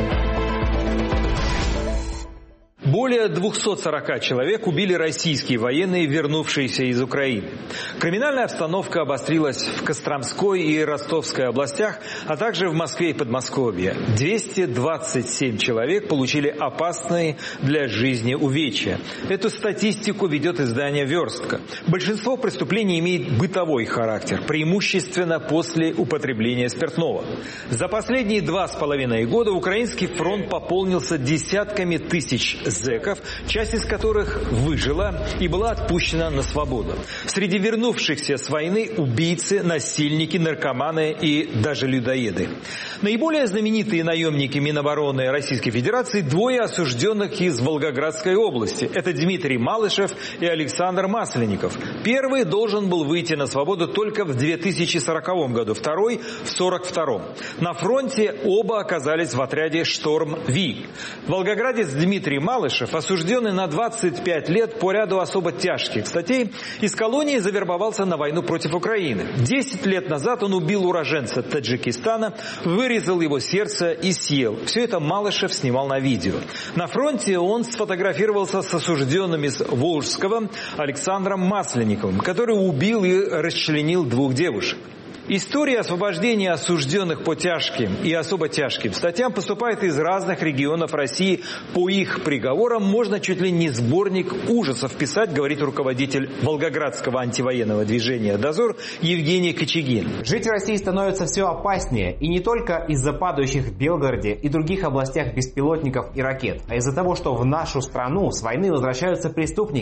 Более двухсот сорока человек убили российские военные, вернувшиеся из Украины. Криминальная обстановка обострилась в Костромской и Ростовской областях, а также в Москве и Подмосковье. двести двадцать семь человек получили опасные для жизни увечья. Эту статистику ведет издание «Верстка». Большинство преступлений имеет бытовой характер, преимущественно после употребления спиртного. За последние два с половиной года украинский фронт пополнился десятками тысяч зэков, часть из которых выжила и была отпущена на свободу. Среди вернувшихся с войны убийцы, насильники, наркоманы и даже людоеды. Наиболее знаменитые наемники Минобороны Российской Федерации – двое осужденных из Волгоградской области. Это Дмитрий Малышев и Александр Масленников. Первый должен был выйти на свободу только в две тысячи сороковом году, второй – в сорок втором. На фронте оба оказались в отряде «Шторм-Ви». Волгоградец Дмитрий Малышев, осужденный на двадцать пять лет по ряду особо тяжких статей, из колонии завербовался на войну против Украины. Десять лет назад он убил уроженца Таджикистана, вырезал его сердце и съел. Все это Малышев снимал на видео. На фронте он сфотографировался с осужденным из Волжского Александром Масленниковым, который убил и расчленил двух девушек. История освобождения осужденных по тяжким и особо тяжким статьям поступает из разных регионов России. По их приговорам можно чуть ли не сборник ужасов писать, говорит руководитель Волгоградского антивоенного движения «Дозор» Евгений Кочегин. Жить в России становится все опаснее. И не только из-за падающих в Белгороде и других областях беспилотников и ракет, а из-за того, что в нашу страну с войны возвращаются преступники.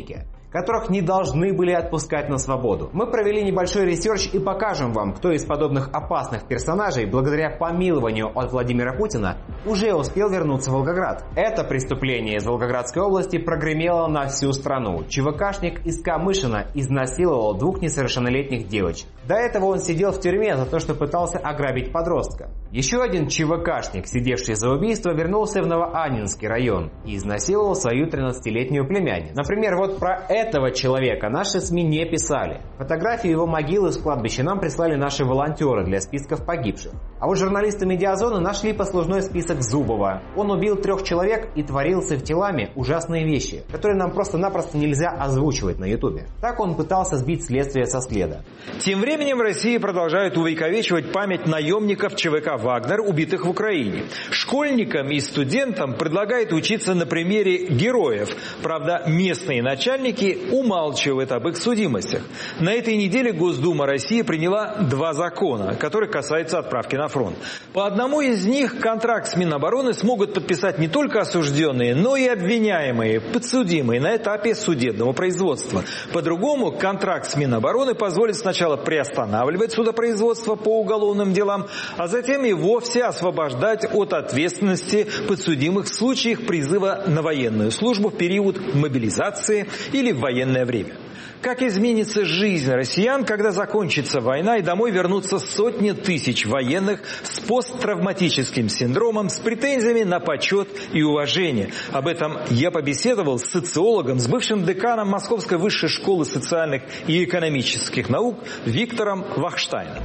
которых не должны были отпускать на свободу. Мы провели небольшой ресерч и покажем вам, кто из подобных опасных персонажей, благодаря помилованию от Владимира Путина, уже успел вернуться в Волгоград. Это преступление из Волгоградской области прогремело на всю страну. ЧВКшник из Камышина изнасиловал двух несовершеннолетних девочек. До этого он сидел в тюрьме за то, что пытался ограбить подростка. Еще один ЧВКшник, сидевший за убийство, вернулся в Новоаннинский район и изнасиловал свою тринадцатилетнюю племянницу. Например, вот про этого человека наши СМИ не писали. Фотографии его могилы с кладбища нам прислали наши волонтеры для списков погибших. А вот журналисты Медиазоны нашли послужной список Зубова. Он убил трех человек и творил с их телами ужасные вещи, которые нам просто-напросто нельзя озвучивать на Ютубе. Так он пытался сбить следствие со следа. Тем временем Россия продолжает увековечивать память наемников ЧВК «Вагнер», убитых в Украине. Школьникам и студентам предлагает учиться на примере героев. Правда, местные начальники умалчивают об их судимостях. На этой неделе Госдума России приняла два закона, которые касаются отправки на фронт. По одному из них контракт с Минобороны смогут подписать не только осужденные, но и обвиняемые, подсудимые на этапе судебного производства. По другому, контракт с Минобороны позволит сначала приостанавливать судопроизводство по уголовным делам, а затем и вовсе освобождать от ответственности подсудимых в случаях призыва на военную службу в период мобилизации или в военное время. Как изменится жизнь россиян, когда закончится война и домой вернутся сотни тысяч военных с посттравматическим синдромом, с претензиями на почет и уважение? Об этом я побеседовал с социологом, с бывшим деканом Московской высшей школы социальных и экономических наук Виктором Вахштайном.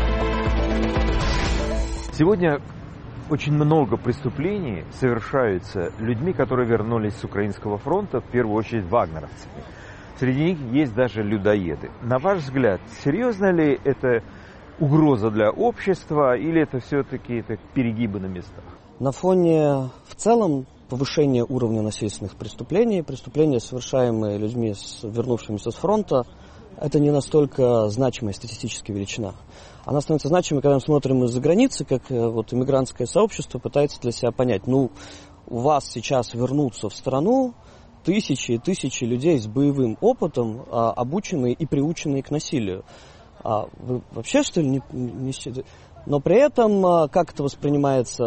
Сегодня очень много преступлений совершаются людьми, которые вернулись с Украинского фронта, в первую очередь вагнеровцами. Среди них есть даже людоеды. На ваш взгляд, серьезно ли это угроза для общества или это все-таки это перегибы на местах? На фоне в целом повышения уровня насильственных преступлений, преступления, совершаемые людьми, вернувшимися с фронта, это не настолько значимая статистическая величина. Она становится значимой, когда мы смотрим из-за границы, как вот иммигрантское сообщество пытается для себя понять, ну, у вас сейчас вернутся в страну тысячи и тысячи людей с боевым опытом, обученные и приученные к насилию. А вы вообще, что ли, не, не... Но при этом, как это воспринимается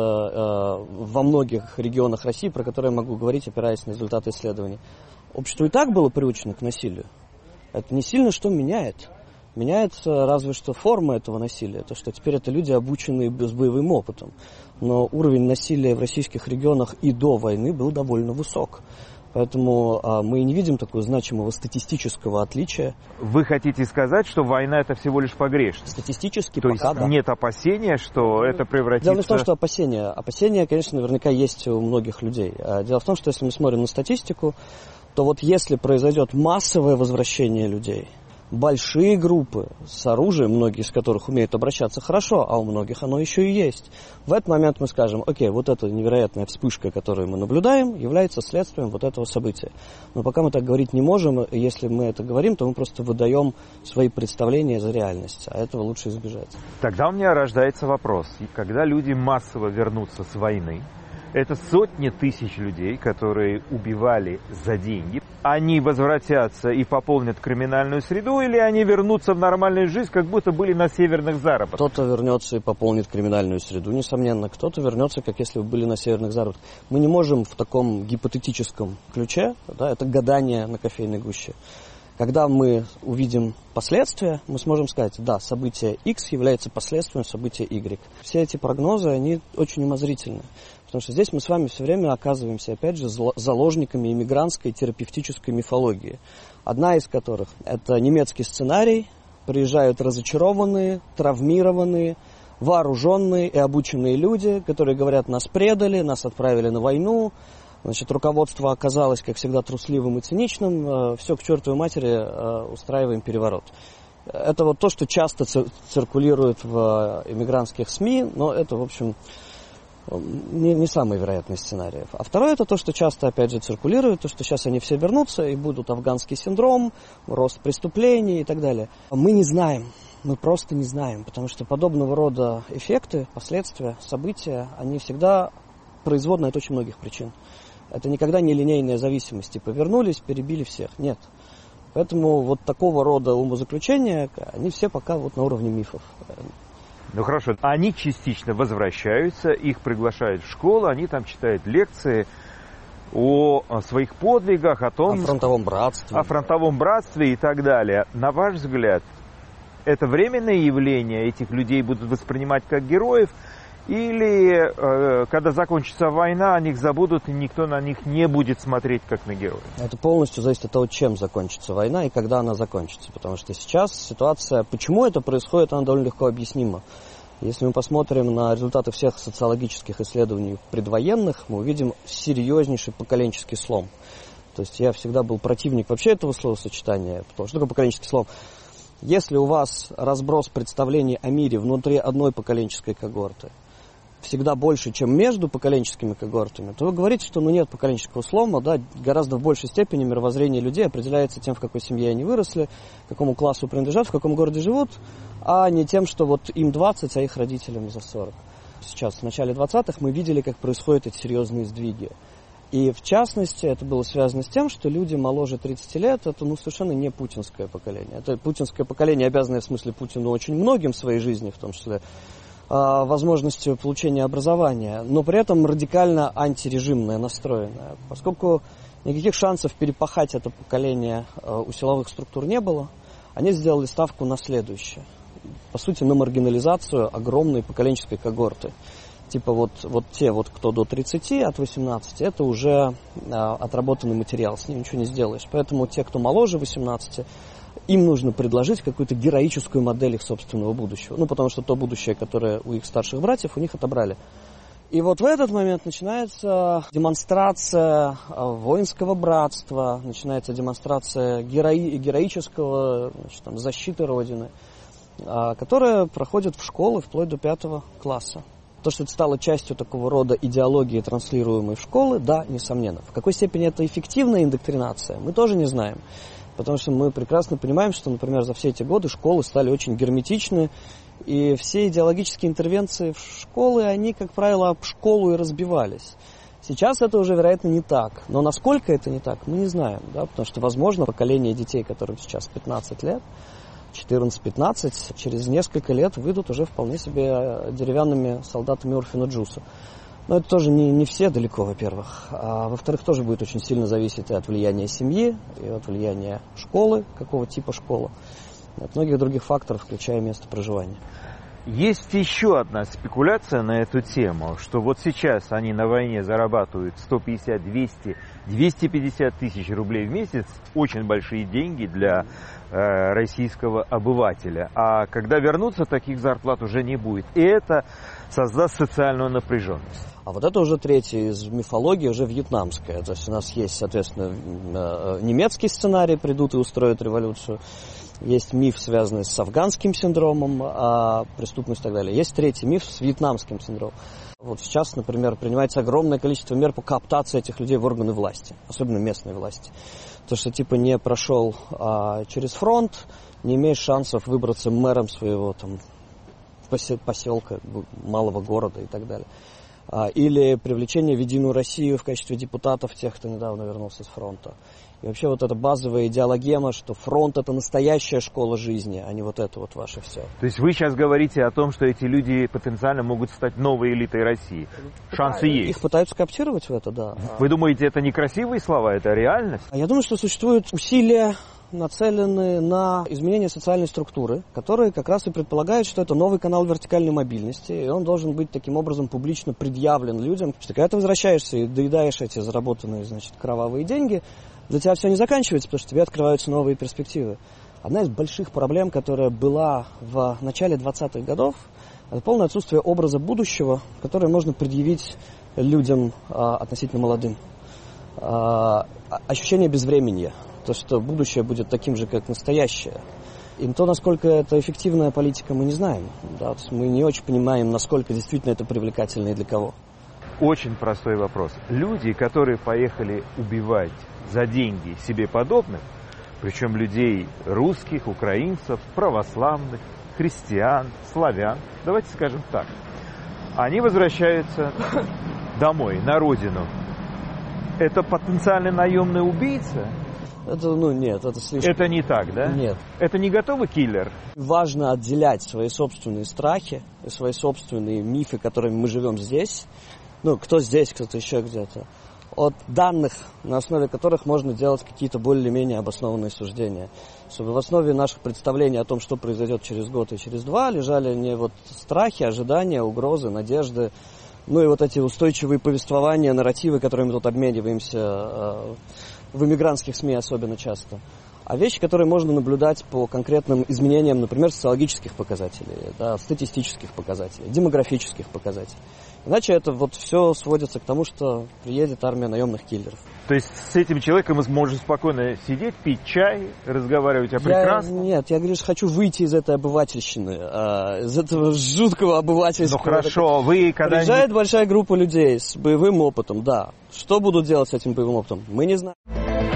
во многих регионах России, про которые я могу говорить, опираясь на результаты исследований, общество и так было приучено к насилию. Это не сильно что меняет. Меняется разве что форма этого насилия. То, что теперь это люди, обученные с боевым опытом. Но уровень насилия в российских регионах и до войны был довольно высок. Поэтому а, мы и не видим такого значимого статистического отличия. Вы хотите сказать, что война это всего лишь погрешность? Статистически То пока есть да. Нет опасения, что это превратится... Дело не в том, что опасения. Опасения, конечно, наверняка есть у многих людей. Дело в том, что если мы смотрим на статистику, то вот если произойдет массовое возвращение людей, большие группы с оружием, многие из которых умеют обращаться хорошо, а у многих оно еще и есть. В этот момент мы скажем, окей, вот эта невероятная вспышка, которую мы наблюдаем, является следствием вот этого события. Но пока мы так говорить не можем, и если мы это говорим, то мы просто выдаем свои представления за реальность, а этого лучше избежать. Тогда у меня рождается вопрос, когда люди массово вернутся с войны, это сотни тысяч людей, которые убивали за деньги. Они возвратятся и пополнят криминальную среду, или они вернутся в нормальную жизнь, как будто были на северных заработках? Кто-то вернется и пополнит криминальную среду, несомненно. Кто-то вернется, как если бы были на северных заработках. Мы не можем в таком гипотетическом ключе, да, это гадание на кофейной гуще. Когда мы увидим последствия, мы сможем сказать, да, событие X является последствием события Y. Все эти прогнозы, они очень умозрительны. Потому что здесь мы с вами все время оказываемся, опять же, заложниками иммигрантской терапевтической мифологии. Одна из которых – это немецкий сценарий. Приезжают разочарованные, травмированные, вооруженные и обученные люди, которые говорят, нас предали, нас отправили на войну. Значит, руководство оказалось, как всегда, трусливым и циничным. Все к чертовой матери, устраиваем переворот. Это вот то, что часто циркулирует в иммигрантских СМИ, но это, в общем, не, не самый вероятный сценарий. А второе, это то, что часто, опять же, циркулирует, то, что сейчас они все вернутся, и будут афганский синдром, рост преступлений и так далее. Мы не знаем, мы просто не знаем, потому что подобного рода эффекты, последствия, события, они всегда производны от очень многих причин. Это никогда не линейная зависимость, типа вернулись, перебили всех. Нет. Поэтому вот такого рода умозаключения, они все пока вот на уровне мифов. Ну хорошо, они частично возвращаются, их приглашают в школу, они там читают лекции о своих подвигах, о том... О фронтовом братстве. О фронтовом братстве и так далее. На ваш взгляд, это временное явление, этих людей будут воспринимать как героев, или э, когда закончится война, о них забудут, и никто на них не будет смотреть как на героев? Это полностью зависит от того, чем закончится война и когда она закончится. Потому что сейчас ситуация, почему это происходит, она довольно легко объяснима. Если мы посмотрим на результаты всех социологических исследований предвоенных, мы увидим серьезнейший поколенческий слом. То есть я всегда был противник вообще этого словосочетания. Потому что такое поколенческий слом? Если у вас разброс представлений о мире внутри одной поколенческой когорты всегда больше, чем между поколенческими когортами, то вы говорите, что ну, нет поколенческого слома, да, гораздо в большей степени мировоззрение людей определяется тем, в какой семье они выросли, к какому классу принадлежат, в каком городе живут, а не тем, что вот им двадцать, а их родителям за сорок. Сейчас, в начале двадцатых, мы видели, как происходят эти серьезные сдвиги. И в частности, это было связано с тем, что люди моложе тридцати лет, это ну, совершенно не путинское поколение. Это путинское поколение, обязанное в смысле Путину очень многим в своей жизни, в том числе возможностью получения образования, но при этом радикально антирежимное, настроенное. Поскольку никаких шансов перепахать это поколение у силовых структур не было, они сделали ставку на следующее. По сути, на маргинализацию огромной поколенческой когорты. Типа вот, вот те, вот, кто до тридцати, от восемнадцати, это уже а, отработанный материал, с ним ничего не сделаешь. Поэтому те, кто моложе восемнадцати, им нужно предложить какую-то героическую модель их собственного будущего. Ну, потому что то будущее, которое у их старших братьев, у них отобрали. И вот в этот момент начинается демонстрация воинского братства, начинается демонстрация герои, героического, значит, там, защиты Родины, которая проходит в школы вплоть до пятого класса. То, что это стало частью такого рода идеологии, транслируемой в школы, да, несомненно. В какой степени это эффективная индоктринация, мы тоже не знаем. Потому что мы прекрасно понимаем, что, например, за все эти годы школы стали очень герметичны, и все идеологические интервенции в школы, они, как правило, об школу и разбивались. Сейчас это уже, вероятно, не так. Но насколько это не так, мы не знаем. Да? Потому что, возможно, поколение детей, которым сейчас пятнадцать лет, четырнадцать-пятнадцать, через несколько лет выйдут уже вполне себе деревянными солдатами Урфина Джуса. Но это тоже не, не все далеко, во-первых. А во-вторых, тоже будет очень сильно зависеть и от влияния семьи, и от влияния школы, какого типа школа, и от многих других факторов, включая место проживания. Есть еще одна спекуляция на эту тему, что вот сейчас они на войне зарабатывают сто пятьдесят, двести, двести пятьдесят тысяч рублей в месяц, очень большие деньги для э, российского обывателя. А когда вернутся, таких зарплат уже не будет. И это создаст социальную напряженность. А вот это уже третья из мифологии, уже вьетнамская. То есть у нас есть, соответственно, немецкий сценарий, придут и устроят революцию. Есть миф, связанный с афганским синдромом, а, преступность и так далее. Есть третий миф с вьетнамским синдромом. Вот сейчас, например, принимается огромное количество мер по кооптации этих людей в органы власти, особенно местной власти. То, что типа не прошел а, через фронт, не имеешь шансов выбраться мэром своего там поселка, малого города и так далее. А, или привлечение в Единую Россию в качестве депутатов тех, кто недавно вернулся с фронта. И вообще вот эта базовая идеологема, что фронт — это настоящая школа жизни, а не вот это вот ваше все. То есть вы сейчас говорите о том, что эти люди потенциально могут стать новой элитой России? Шансы есть? Их пытаются кооптировать в это, да. Вы думаете, это не красивые слова, это реальность? Я думаю, что существуют усилия, нацеленные на изменение социальной структуры, которые как раз и предполагают, что это новый канал вертикальной мобильности, и он должен быть таким образом публично предъявлен людям, что когда ты возвращаешься и доедаешь эти заработанные, значит, кровавые деньги, для тебя все не заканчивается, потому что тебе открываются новые перспективы. Одна из больших проблем, которая была в начале двадцатых годов, это полное отсутствие образа будущего, которое можно предъявить людям а, относительно молодым. А, ощущение безвременья, то, что будущее будет таким же, как настоящее. И то, насколько это эффективная политика, мы не знаем. Да? То есть мы не очень понимаем, насколько действительно это привлекательно и для кого. Очень простой вопрос. Люди, которые поехали убивать за деньги себе подобных, причем людей русских, украинцев, православных, христиан, славян, давайте скажем так, они возвращаются домой, на родину. Это потенциальный наемный убийца? Это, ну, нет, это слишком... Это не так, да? Нет. Это не готовый киллер? Важно отделять свои собственные страхи, свои собственные мифы, которыми мы живем здесь, ну, кто здесь, кто-то еще где-то, от данных, на основе которых можно делать какие-то более-менее обоснованные суждения. Чтобы в основе наших представлений о том, что произойдет через год и через два, лежали не вот страхи, ожидания, угрозы, надежды, ну и вот эти устойчивые повествования, нарративы, которыми мы тут обмениваемся э, в иммигрантских СМИ особенно часто. А вещи, которые можно наблюдать по конкретным изменениям, например, социологических показателей, да, статистических показателей, демографических показателей. Иначе это вот все сводится к тому, что приедет армия наемных киллеров. То есть с этим человеком мы можем спокойно сидеть, пить чай, разговаривать о прекрасном? Я, нет, я говорю, что хочу выйти из этой обывательщины, а, из этого жуткого обывательства. Ну хорошо, вы когда-нибудь... Приезжает большая группа людей с боевым опытом, да. Что будут делать с этим боевым опытом, мы не знаем.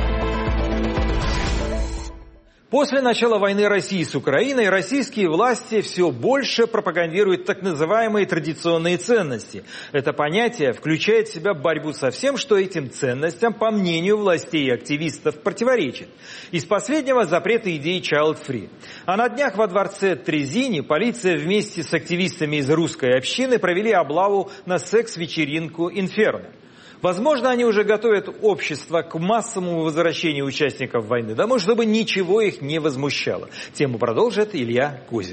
После начала войны России с Украиной российские власти все больше пропагандируют так называемые традиционные ценности. Это понятие включает в себя борьбу со всем, что этим ценностям, по мнению властей и активистов, противоречит. Из последнего запрета идеи Child Free. А на днях во дворце Трезини полиция вместе с активистами из русской общины провели облаву на секс-вечеринку «Инферно». Возможно, они уже готовят общество к массовому возвращению участников войны домой, чтобы ничего их не возмущало. Тему продолжит Илья Кузин.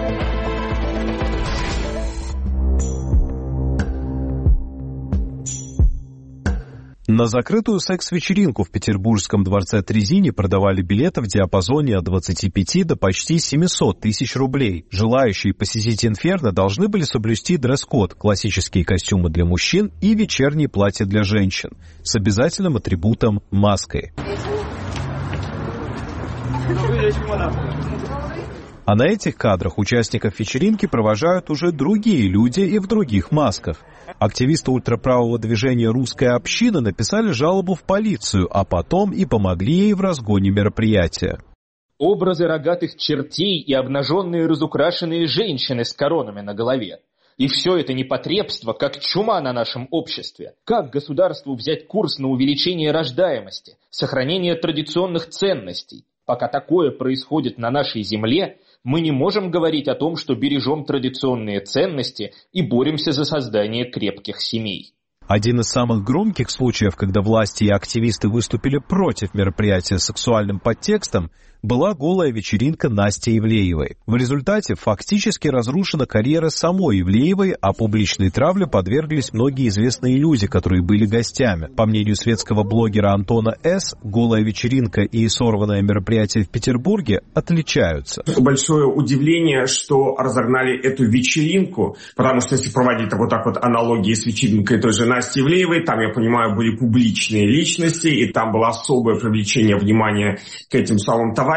На закрытую секс-вечеринку в петербургском дворце Трезини продавали билеты в диапазоне от двадцати пяти до почти семисот тысяч рублей. Желающие посетить «Инферно» должны были соблюсти дресс-код, классические костюмы для мужчин и вечерние платья для женщин с обязательным атрибутом маской. А на этих кадрах участников вечеринки провожают уже другие люди и в других масках. Активисты ультраправого движения «Русская община» написали жалобу в полицию, а потом и помогли ей в разгоне мероприятия. Образы рогатых чертей и обнаженные разукрашенные женщины с коронами на голове. И все это непотребство, как чума на нашем обществе. Как государству взять курс на увеличение рождаемости, сохранение традиционных ценностей? Пока такое происходит на нашей земле, мы не можем говорить о том, что бережем традиционные ценности и боремся за создание крепких семей. Один из самых громких случаев, когда власти и активисты выступили против мероприятия с сексуальным подтекстом, была голая вечеринка Насти Ивлеевой. В результате фактически разрушена карьера самой Ивлеевой, а публичной травле подверглись многие известные люди, которые были гостями. По мнению светского блогера Антона С., голая вечеринка и сорванное мероприятие в Петербурге отличаются. Большое удивление, что разогнали эту вечеринку, потому что если проводить вот так вот аналогии с вечеринкой той же Насти Ивлеевой, там, я понимаю, были публичные личности, и там было особое привлечение внимания к этим самым товарищам,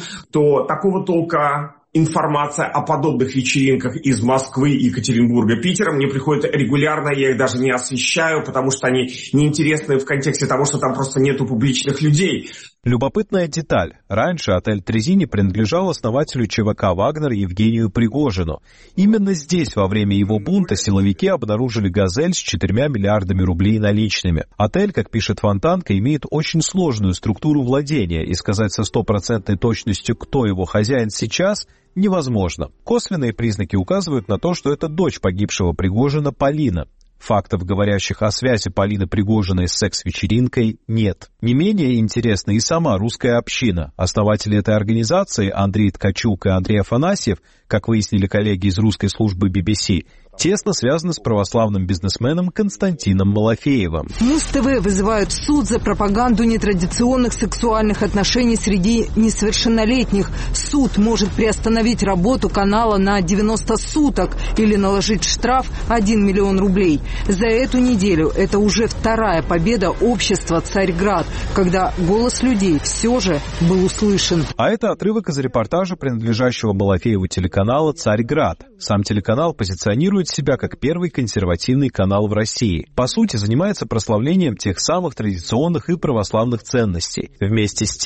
то такого толка информация о подобных вечеринках из Москвы, Екатеринбурга, Питера мне приходит регулярно, я их даже не освещаю, потому что они неинтересны в контексте того, что там просто нету публичных людей. Любопытная деталь. Раньше отель Трезини принадлежал основателю ЧВК «Вагнер» Евгению Пригожину. Именно здесь во время его бунта силовики обнаружили «Газель» с четырьмя миллиардами рублей наличными. Отель, как пишет Фонтанка, имеет очень сложную структуру владения, и сказать со стопроцентной точностью, кто его хозяин сейчас, невозможно. Косвенные признаки указывают на то, что это дочь погибшего Пригожина Полина. Фактов, говорящих о связи Полины Пригожиной с секс-вечеринкой, нет. Не менее интересна и сама русская община. Основатели этой организации Андрей Ткачук и Андрей Афанасьев, как выяснили коллеги из русской службы би би си, тесно связаны с православным бизнесменом Константином Малафеевым. Муз-ТВ вызывают в суд за пропаганду нетрадиционных сексуальных отношений среди несовершеннолетних. Суд может приостановить работу канала на девяносто суток или наложить штраф один миллион рублей. За эту неделю это уже вторая победа общества «Царьград», когда голос людей все же был услышан. А это отрывок из репортажа, принадлежащего Малафееву телеканала «Царьград». Сам телеканал позиционирует себя как первый консервативный канал в России. По сути, занимается прославлением тех самых традиционных и православных ценностей. Вместе с тем,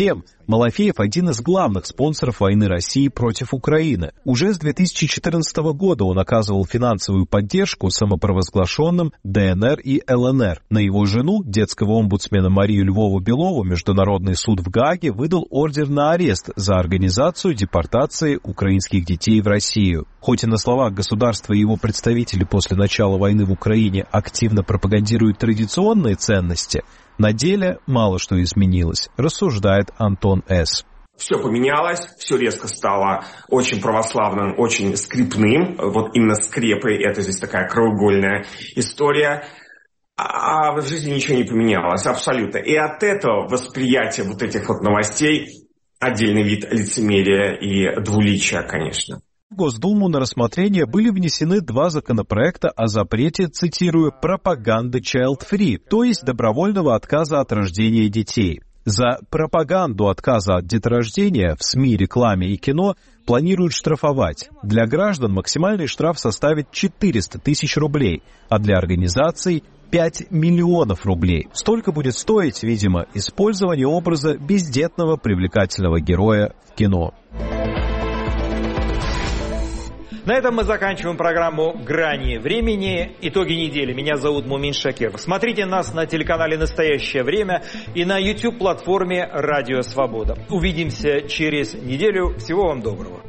Малафеев – один из главных спонсоров войны России против Украины. Уже с две тысячи четырнадцатого года он оказывал финансовую поддержку самопровозглашенным Дэ Эн Эр и Эл Эн Эр. На его жену, детского омбудсмена Марию Львову-Белову, Международный суд в Гааге выдал ордер на арест за организацию депортации украинских детей в Россию. Хоть и на словах государства и его представители после начала войны в Украине активно пропагандируют традиционные ценности, на деле мало что изменилось, рассуждает Антон С. Все поменялось, все резко стало очень православным, очень скрепным. Вот именно скрепы, это здесь такая краеугольная история. А в жизни ничего не поменялось, абсолютно. И от этого восприятие вот этих вот новостей отдельный вид лицемерия и двуличия, конечно. В Госдуму на рассмотрение были внесены два законопроекта о запрете, цитирую, пропаганды child-free, то есть добровольного отказа от рождения детей. За пропаганду отказа от деторождения в СМИ, рекламе и кино планируют штрафовать. Для граждан максимальный штраф составит четыреста тысяч рублей, а для организаций пять миллионов рублей. Столько будет стоить, видимо, использование образа бездетного привлекательного героя в кино. На этом мы заканчиваем программу «Грани времени». Итоги недели. Меня зовут Мумин Шакиров. Смотрите нас на телеканале «Настоящее время» и на YouTube-платформе «Радио Свобода». Увидимся через неделю. Всего вам доброго.